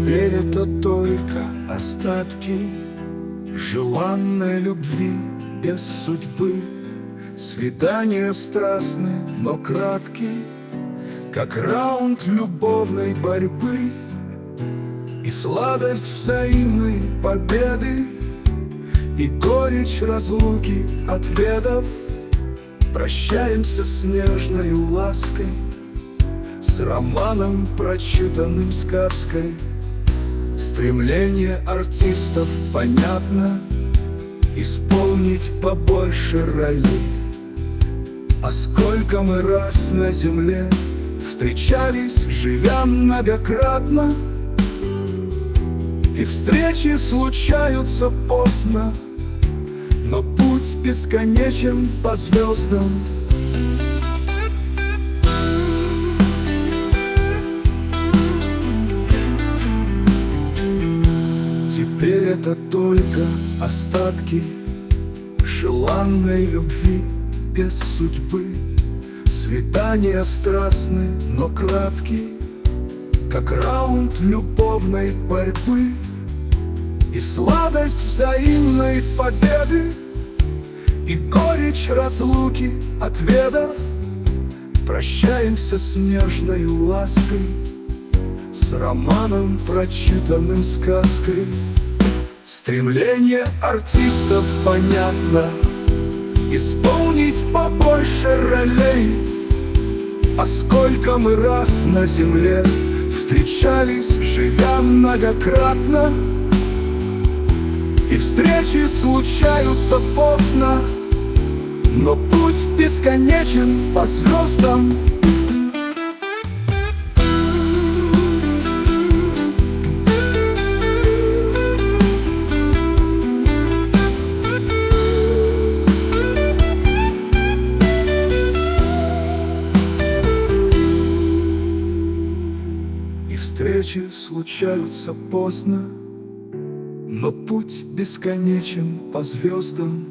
Теперь это только остатки желанной любви без судьбы. Свидания страстны, но краткие, как раунд любовной борьбы. И сладость взаимной победы, и горечь разлуки отведав, прощаемся с нежной лаской, с романом, прочитанным сказкой. Стремление артистов понятно: исполнить побольше ролей. А сколько мы раз на земле встречались, живя многократно, и встречи случаются поздно, но путь бесконечен по звездам. Теперь это только остатки желанной любви без судьбы. Свидания страстны, но краткие, как раунд любовной борьбы. И сладость взаимной победы, и горечь разлуки отведав, прощаемся с нежной лаской, с романом, прочитанным сказкой. Стремление артистов понятно: исполнить побольше ролей. А сколько мы раз на земле встречались, живя многократно, и встречи случаются поздно, но путь бесконечен по звездам. И встречи случаются поздно, но путь бесконечен по звездам.